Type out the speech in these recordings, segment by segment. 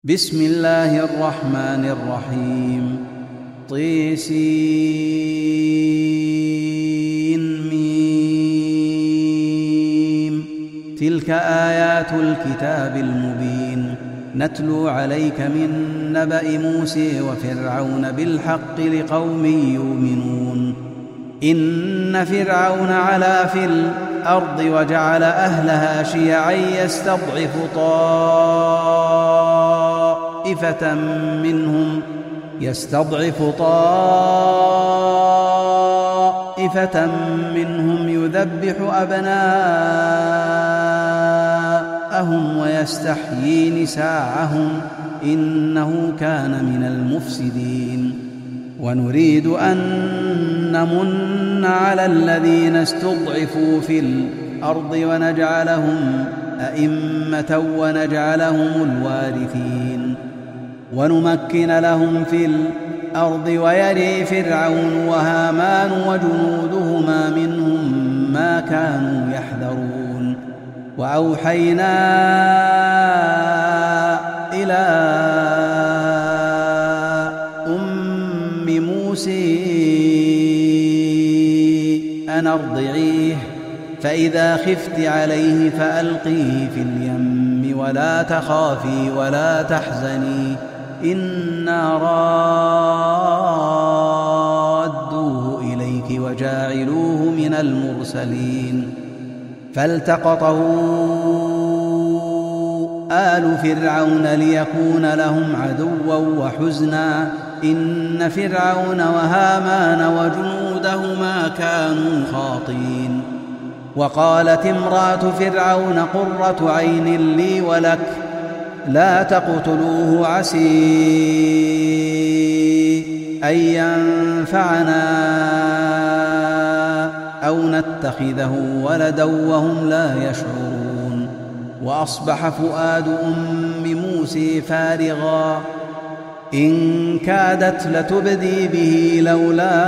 بسم الله الرحمن الرحيم. طسم. تلك آيات الكتاب المبين نتلو عليك من نبأ موسى وفرعون بالحق لقوم يؤمنون. إن فرعون علا في الأرض وجعل أهلها شيعا يستضعف طائفة منهم يذبح أبناءهم ويستحيي نساءهم إنه كان من المفسدين. ونريد أن نمن على الذين استضعفوا في الأرض ونجعلهم أئمة ونجعلهم الوارثين ونمكن لهم في الأرض ويري فرعون وهامان وجنودهما منهم ما كانوا يحذرون. وأوحينا إلى أم موسى أن أرضعيه فإذا خفت عليه فألقيه في اليم ولا تخافي ولا تحزني إنا رادوه إليك وجاعلوه من المرسلين. فالتقطه آل فرعون ليكون لهم عدوا وحزنا إن فرعون وهامان وجنودهما كانوا خاطئين. وقالت امرأة فرعون قرة عين لي ولك لا تقتلوه عسى أن ينفعنا أو نتخذه ولدا وهم لا يشعرون. وأصبح فؤاد أم موسى فارغا إن كادت لتبدي به لولا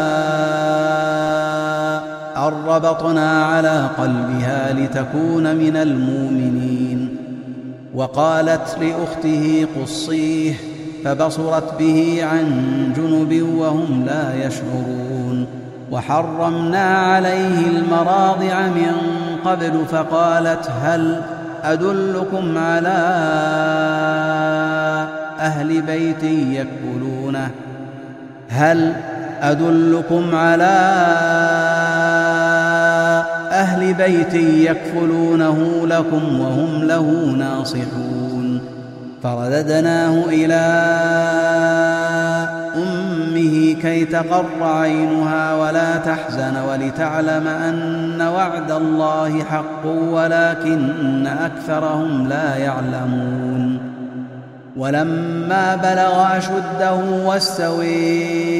أن ربطنا على قلبها لتكون من المؤمنين. وقالت لأخته قصيه فبصرت به عن جنب وهم لا يشعرون. وحرمنا عليه المراضع من قبل فقالت هل أدلكم على أهل بيت يكفلونه لكم وهم له ناصحون. فرددناه إلى أمه كي تقر عينها ولا تحزن ولتعلم أن وعد الله حق ولكن أكثرهم لا يعلمون. ولما بلغ أشده واستوى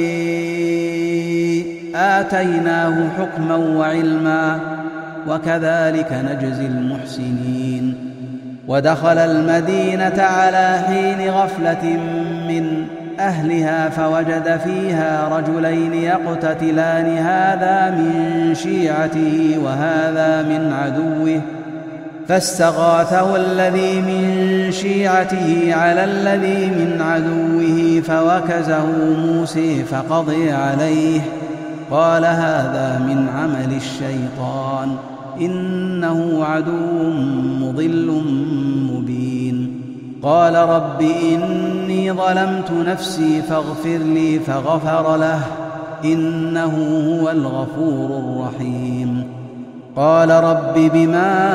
آتيناه حكما وعلما وكذلك نجزي المحسنين. ودخل المدينة على حين غفلة من أهلها فوجد فيها رجلين يقتتلان هذا من شيعته وهذا من عدوه فاستغاثه الذي من شيعته على الذي من عدوه فوكزه موسى فقضي عليه قال هذا من عمل الشيطان إنه عدو مضل مبين. قال رب إني ظلمت نفسي فاغفر لي فغفر له إنه هو الغفور الرحيم. قال رب بما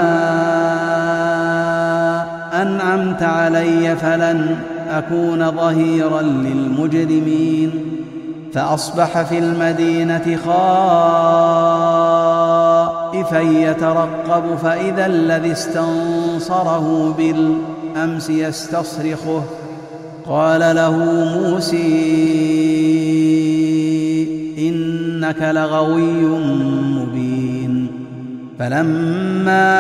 أنعمت علي فلن أكون ظهيرا للمجرمين. فأصبح في المدينة خائفا يترقب فإذا الذي استنصره بالأمس يستصرخه قال له موسى إنك لغوي مبين. فلما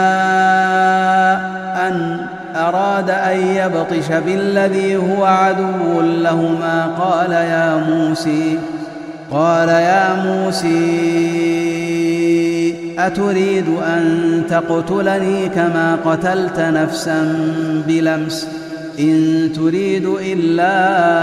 أن أراد أن يبطش بالذي هو عدو لهما قال يا موسى أتريد أن تقتلني كما قتلت نفسا بلمس إن تريد إلا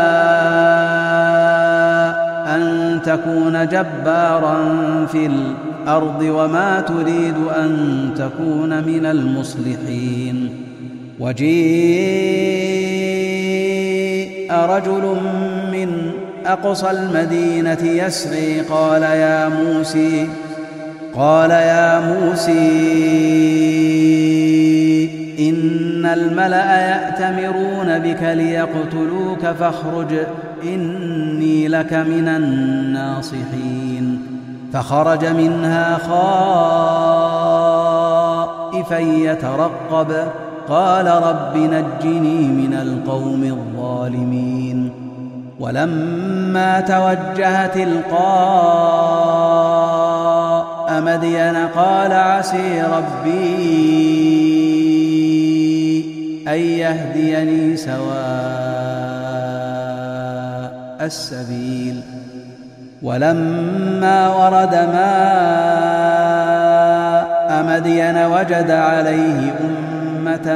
أن تكون جبارا في الأرض وما تريد أن تكون من المصلحين. وجيء رجل من أقصى المدينة يسعي قال يا موسى إن الملأ يأتمرون بك ليقتلوك فاخرج إني لك من الناصحين. فخرج منها خائفا يترقب قال رب نجني من القوم الظالمين. ولما توجه تلقاء مدين قال عسى ربي أن يهديني سواء السبيل. ولما ورد ماء مدين وجد عليه أمة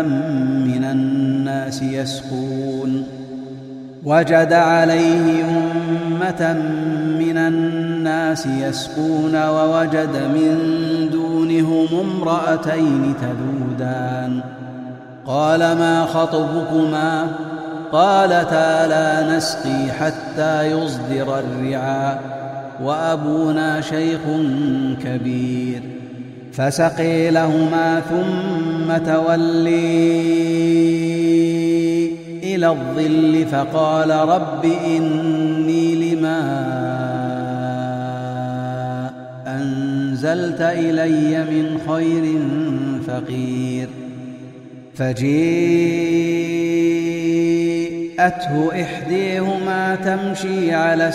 من الناس يسقون ووجد من دونهم امرأتين تذودان. قال ما خطبكما؟ قالتا لا نسقي حتى يصدر الرعاء وأبونا شيخ كبير. فسقي لهما ثم تولي إلى الظل فقال رب إني لما أنزلت إلي من خير فقير. فجيءته إحديهما تمشي على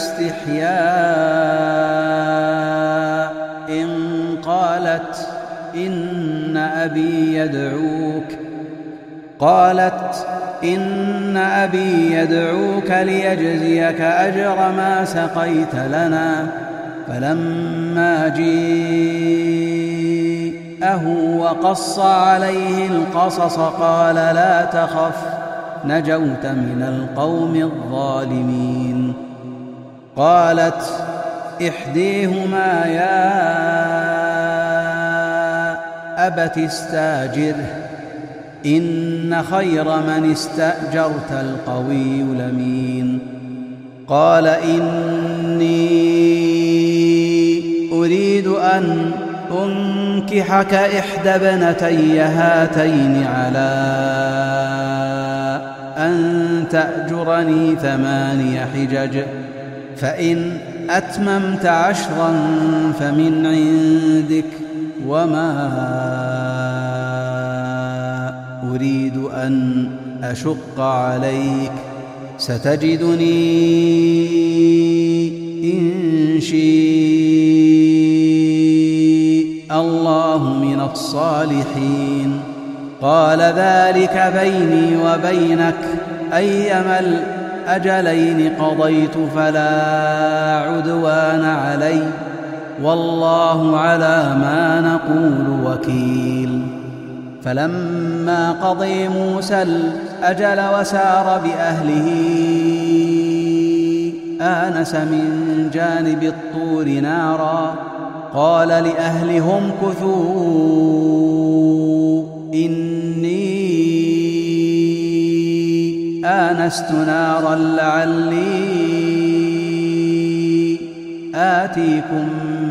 استحياء قالت إن أبي يدعوك ليجزيك أجر ما سقيت لنا. فلما جاءه وقص عليه القصص قال لا تخف نجوت من القوم الظالمين. قالت إحديهما يا أبت استاجره إن خير من استأجرت القوي الأمين. قال إني أريد أن أنكحك إحدى ابنتي هاتين على أن تأجرني 8 حجج فإن أتممت 10 فمن عندك وما أريد أن أشق عليك ستجدني إن شاء الله من الصالحين. قال ذلك بيني وبينك أيما الأجلين قضيت فلا عدوان علي والله على ما نقول وكيل. فلما قضي موسى الأجل وسار بأهله آنس من جانب الطور نارا قال لأهلهم كثوا إني آنست نارا لعلي آتيكم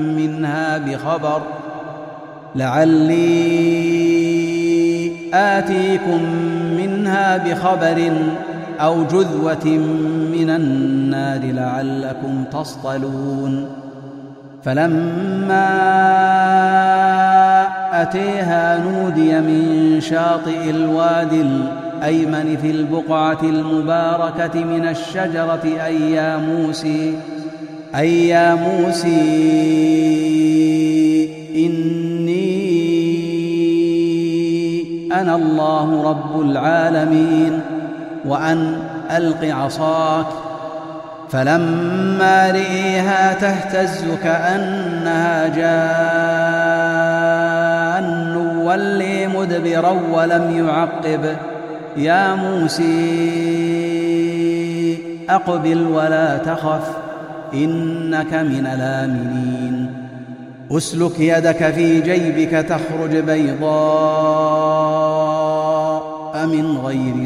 منها بخبر أو جذوة من النار لعلكم تصطلون. فلما أتيها نودي من شاطئ الوادي الأيمن في البقعة المباركة من الشجرة أي يا موسى إني أنا الله رب العالمين وأن ألق عصاك. فلما رئيها تهتز كأنها جان ولي مدبرا ولم يعقب يا موسى أقبل ولا تخف إنك من الآمنين أسلك يدك في جيبك تخرج بيضاء من غير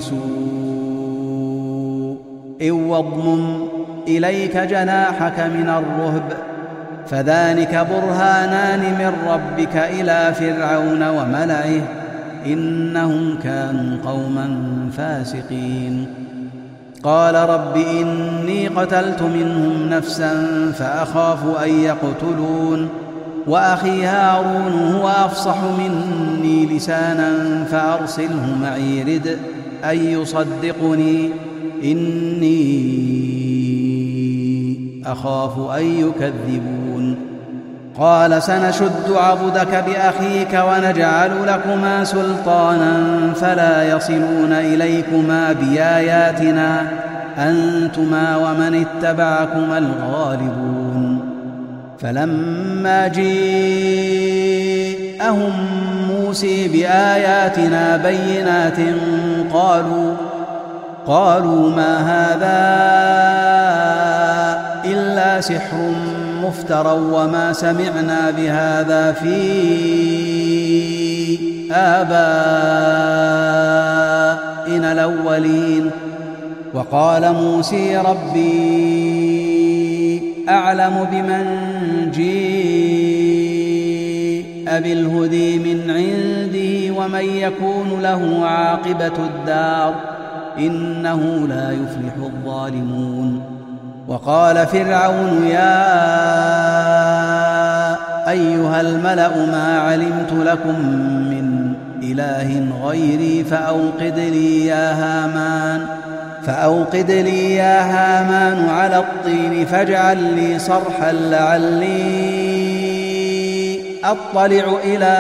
سوء واضمم إليك جناحك من الرهب فذلك برهانان من ربك إلى فرعون وملئه إنهم كانوا قوما فاسقين قال رب إني قتلت منهم نفسا فأخاف أن يقتلون وأخي هارون هو أفصح مني لسانا فأرسله معي رد أن يصدقني إني أخاف أن يكذبون قال سنشد عضدك بأخيك ونجعل لكما سلطانا فلا يصلون إليكما بآياتنا أنتما ومن اتبعكما الغالبون فلما جاءهم موسى بآياتنا بينات قالوا ما هذا إلا سحر مفترى وما سمعنا بهذا في آبائنا الأولين وقال موسى ربي أعلم بمن جاء بالهدى من عنده ومن يكون له عاقبة الدار إنه لا يفلح الظالمون وقال فرعون يا أيها الملأ ما علمت لكم من إله غيري فأوقد لي يا هامان على الطين فاجعل لي صرحا لعلي أطلع إلى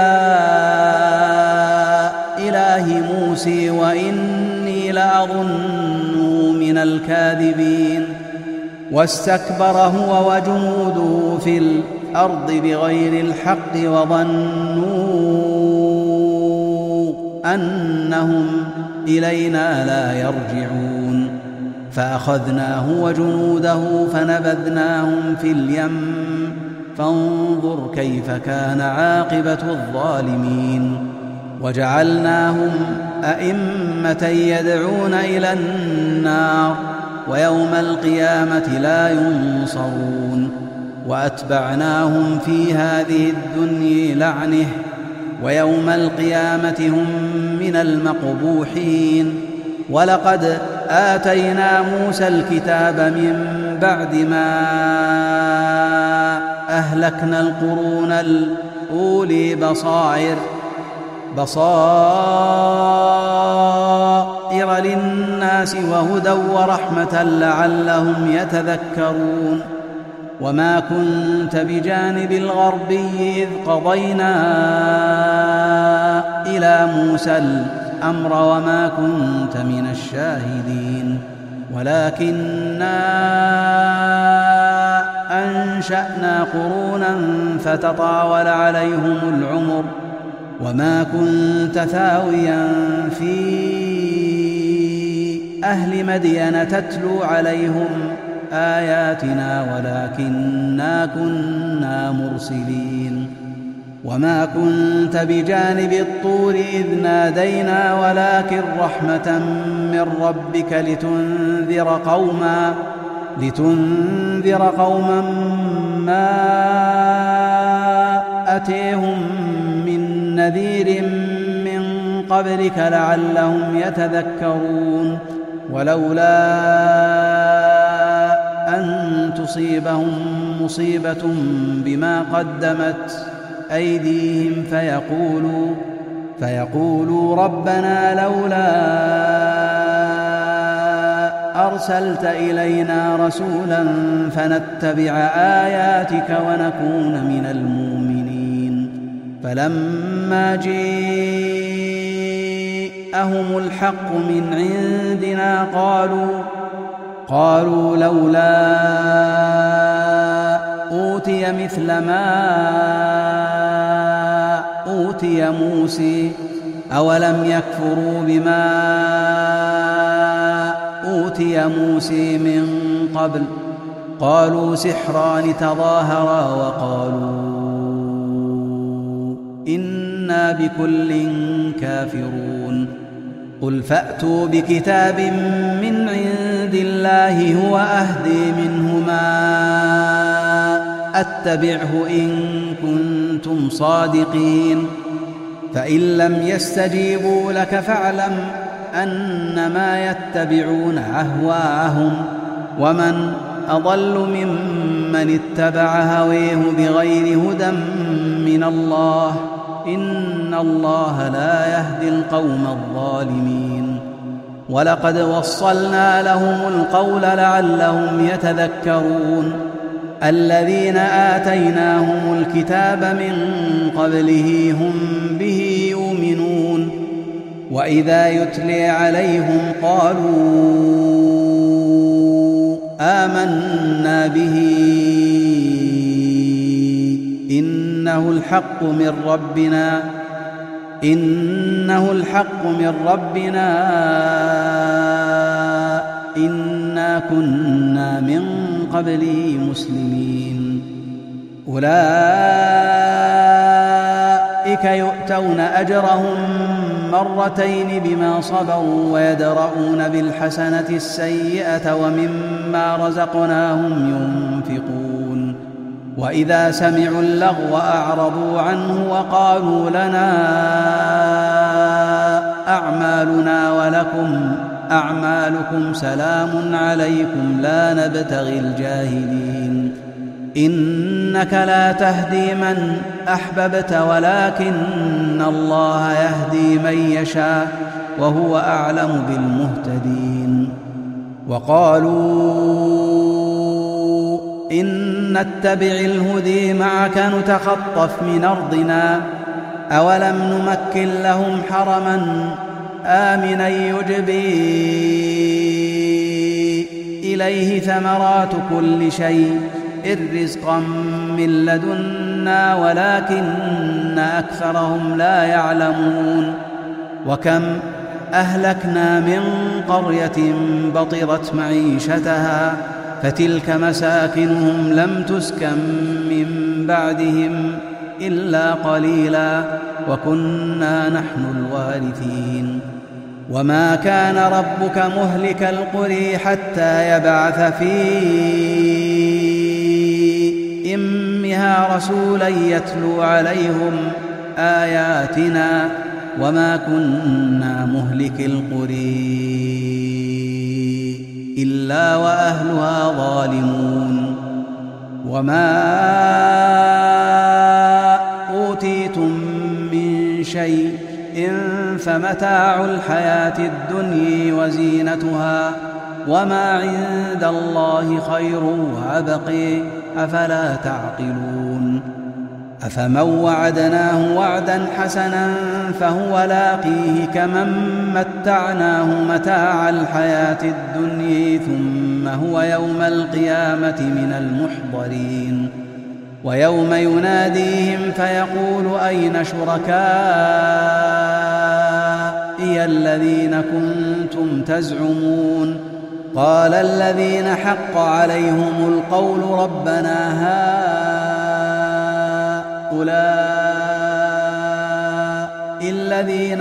إله موسى وإني لأظنه من الكاذبين واستكبر هو وجنوده في الأرض بغير الحق وظنوا أنهم إلينا لا يرجعون فأخذناه وجنوده فنبذناهم في اليم فانظر كيف كان عاقبة الظالمين وجعلناهم أئمة يدعون إلى النار ويوم القيامة لا ينصرون وأتبعناهم في هذه الدنيا لعنة ويوم القيامة هم من المقبوحين ولقد آتينا موسى الكتاب من بعد ما أهلكنا القرون الأولي بصائر للناس وهدى ورحمة لعلهم يتذكرون وما كنت بجانب الغربي إذ قضينا إلى موسى الأمر وما كنت من الشاهدين ولكننا أنشأنا قرونا فتطاول عليهم العمر وما كنت ثاويا في أهل مدين تتلو عليهم آياتنا ولكننا كنا مرسلين وما كنت بجانب الطور إذ نادينا ولكن رحمة من ربك لتنذر قوما ما أتيهم من نذير من قبلك لعلهم يتذكرون ولولا أن تصيبهم مصيبة بما قدمت أيديهم فيقولوا ربنا لولا أرسلت إلينا رسولا فنتبع آياتك ونكون من المؤمنين فلما جاءهم الحق من عندنا قالوا لولا أوتي مثل ما أوتي موسى أولم يكفروا بما أوتي موسى من قبل قالوا سحران تظاهرا وقالوا إنا بكل كافرون قل فأتوا بكتاب من عند الله هو أهدي منهما أتبعه إن كنتم صادقين فإن لم يستجيبوا لك فاعلم أنما يتبعون أهواءهم ومن أضل ممن اتبع هويه بغير هدى من الله إن الله لا يهدي القوم الظالمين ولقد وصلنا لهم القول لعلهم يتذكرون الذين آتيناهم الكتاب من قبله هم به يؤمنون وإذا يتلي عليهم قالوا آمنا به إنه الحق من ربنا إنا كنا من قبله مسلمين أولئك يؤتون أجرهم مرتين بما صبروا ويدرؤون بالحسنة السيئة ومما رزقناهم ينفقون وإذا سمعوا اللغو أعرضوا عنه وقالوا لنا أعمالنا ولكم أعمالكم سلام عليكم لا نبتغي الجاهلين إنك لا تهدي من أحببت ولكن الله يهدي من يشاء وهو أعلم بالمهتدين وقالوا إن نتبع الهدي معك نتخطف من أرضنا أولم نمكن لهم حرما آمنا يجبي إليه ثمرات كل شيء رزقا من لدنا ولكن أكثرهم لا يعلمون وكم أهلكنا من قرية بطرت معيشتها فتلك مساكنهم لم تسكن من بعدهم إلا قليلا وكنا نحن الوارثين وما كان ربك مهلك القرى حتى يبعث في أمها رسولا يتلو عليهم آياتنا وما كنا مهلك القرى إلا وأهلها ظالمون وما أوتيتم من شيء فمتاع الحياة الدنيا وزينتها وما عند الله خير وأبقي أفلا تعقلون أفمن وعدناه وعدا حسنا فهو لاقيه كمن متعناه متاع الحياة الدنيا ثم هو يوم القيامة من المحضرين ويوم يناديهم فيقول أين شركائي الذين كنتم تزعمون قال الذين حق عليهم القول ربنا هؤلاء الذين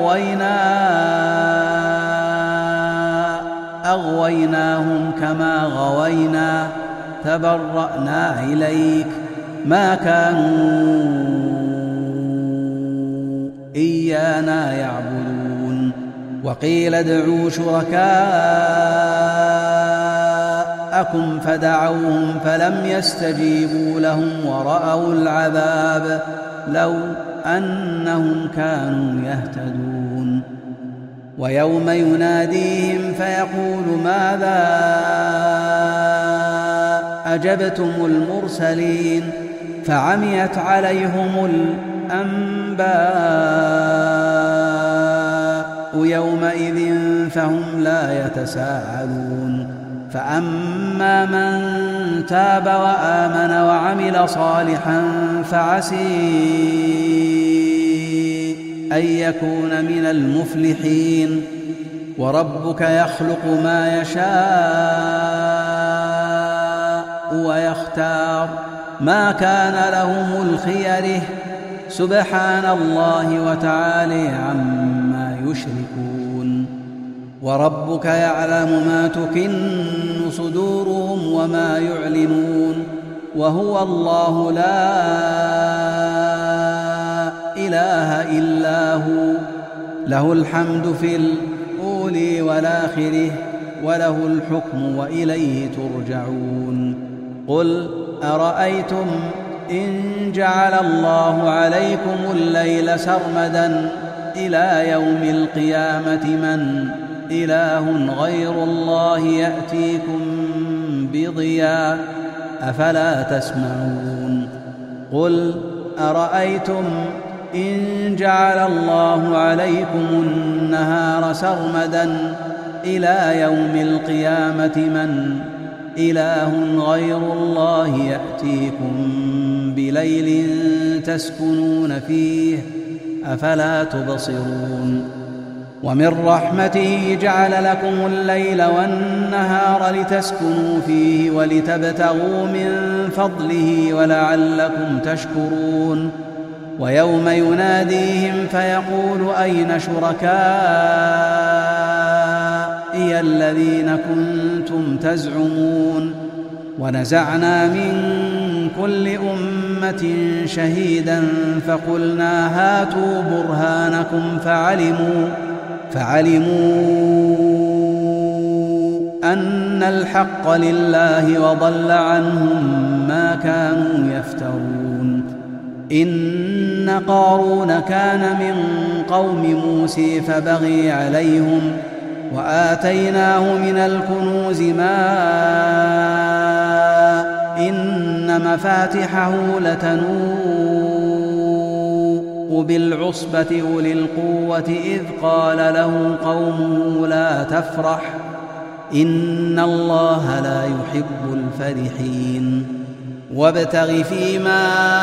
أغويناهم كما غوينا تبرأنا إليك ما كانوا إيانا يعبدون وقيل ادعوا شركاءكم فدعوهم فلم يستجيبوا لهم ورأوا العذاب لو أنهم كانوا يهتدون ويوم يناديهم فيقول ماذا أجبتم المرسلين فعميت عليهم الأنباء يومئذ فهم لا يتساءلون فأما من تاب وآمن وعمل صالحا أن يكون من المفلحين. وربك يخلق ما يشاء ويختار، ما كان لهم الخيره، سبحان الله وتعالى عما يشركون. وربك يعلم ما تكن صدورهم وما يعلنون، وهو الله لا إله إلا هو، له الحمد في الأولى والآخرة، وله الحكم وإليه ترجعون. قل أرأيتم إن جعل الله عليكم الليل سرمدا إلى يوم القيامة من إله غير الله يأتيكم بضياء أفلا تسمعون. قل أرأيتم إن جعل الله عليكم النهار سرمدا إلى يوم القيامة من إله غير الله يأتيكم بليل تسكنون فيه أفلا تبصرون. ومن رحمته جعل لكم الليل والنهار لتسكنوا فيه ولتبتغوا من فضله ولعلكم تشكرون. ويوم يناديهم فيقول أين شركائي الذين كنتم تزعمون. ونزعنا من كل أمة شهيدا فقلنا هاتوا برهانكم فعلموا أن الحق لله وضل عنهم ما كانوا يفترون. إن قارون كان من قوم موسى فبغي عليهم وآتيناه من الكنوز ما إن مفاتحه لتنوء بالعصبة أولي القوة إذ قال له قومه لا تفرح إن الله لا يحب الفرحين. وابتغ فيما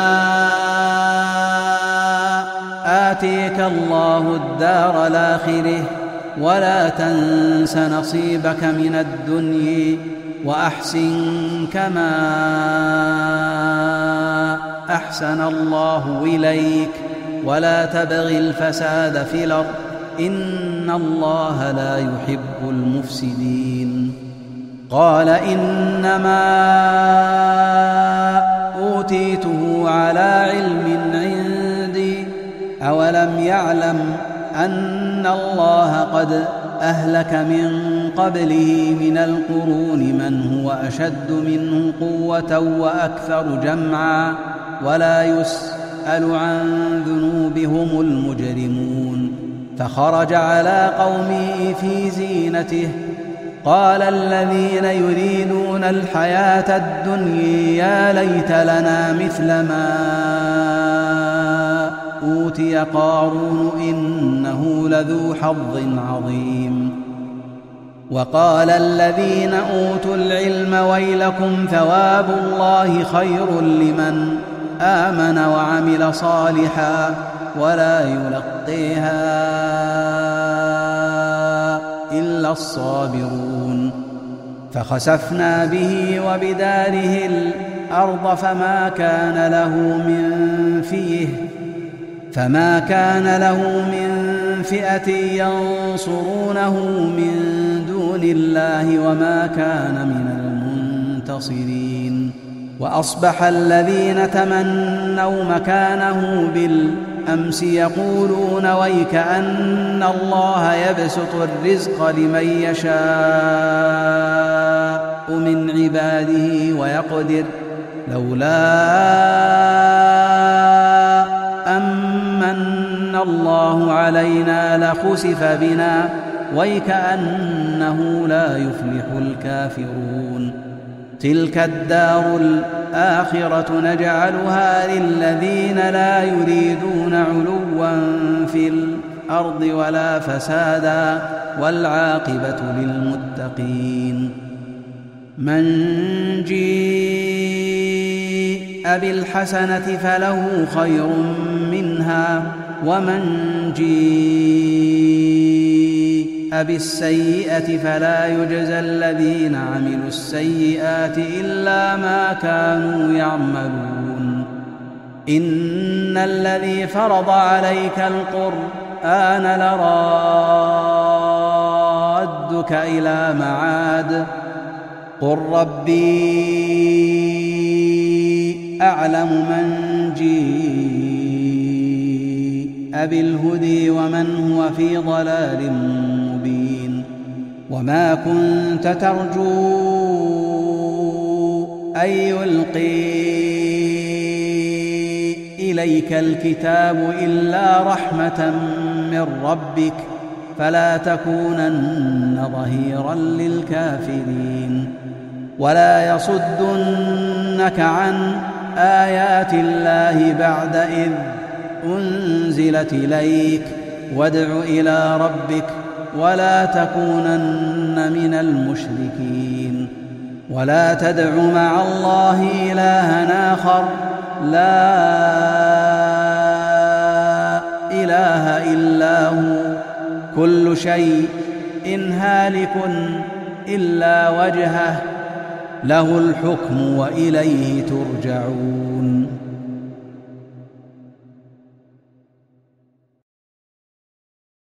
آتيك الله الدار الآخرة ولا تنس نصيبك من الدنيا وأحسن كما أحسن الله إليك ولا تبغ الفساد في الأرض إن الله لا يحب المفسدين. قال إنما أوتيته على علم عندي أولم يعلم أن الله قد أهلك من قبله من القرون من هو أشد منه قوة وأكثر جمعا ولا يسأل عن ذنوبهم المجرمون. فخرج على قومه في زينته قال الذين يريدون الحياة الدنيا يا ليت لنا مثل ما أوتي قارون إنه لذو حظ عظيم. وقال الذين أوتوا العلم ويلكم ثواب الله خير لمن آمن وعمل صالحا ولا يلقيها إلا الصابرون. فخسفنا به وبداره الأرض فما كان له من فئة ينصرونه من دون الله وما كان من المنتصرين. وأصبح الذين تمنوا مكانه بالأمس يقولون ويك أن الله يبسط الرزق لمن يشاء من عباده ويقدر لولا أمن الله علينا لخسف بنا ويكأنه لا يفلح الكافرون. تلك الدار الآخرة نجعلها للذين لا يريدون علوا في الأرض ولا فسادا والعاقبة للمتقين. من جيء بالحسنة فله خير منها ومن جيء بالسيئة فلا يجزى الذين عملوا السيئات إلا ما كانوا يعملون إن الذي فرض عليك القرآن لرادك إلى معاد قل ربي أعلم من جيء بالهدي ومن هو في ضلال مبين وما كنت ترجو أن يلقي إليك الكتاب إلا رحمة من ربك فلا تكونن ظهيرا للكافرين ولا يصدنك عن آيات الله بعد إذ أنزلت إليك وادع إلى ربك ولا تكونن من المشركين ولا تدع مع الله إلها آخر لا إله إلا هو كل شيء هالك إلا وجهه له الحكم وإليه ترجعون